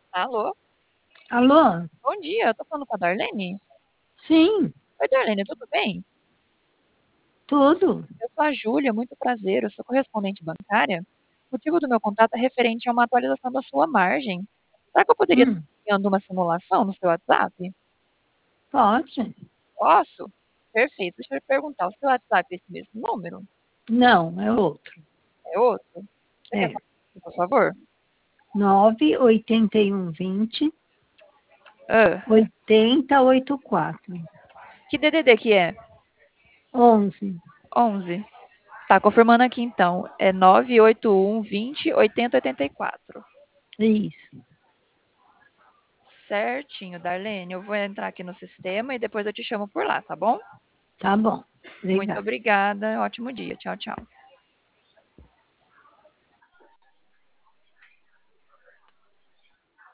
Alô? Alô? Bom dia, eu tô falando com a Darlene? Sim, Oi, Darlene, tudo bem? tudo. Eu sou a Júlia, muito prazer, eu sou correspondente bancária. O motivo do meu contato é referente a uma atualização da sua margem. Será que eu poderia estar Hum, enviando uma simulação no seu WhatsApp? pode? Posso? Perfeito. Deixa eu perguntar, o seu WhatsApp é esse mesmo número? Não, é outro. É outro? Você quer É falar, por favor? 98120 Ah, 8084 que DDD que é? 11. 11. Tá, confirmando aqui então. É 981 20 80 84. Isso. Certinho, Darlene. Eu vou entrar aqui no sistema e depois eu te chamo por lá, tá bom? Tá bom. Muito Obrigada. obrigada. Ótimo dia. Tchau, tchau.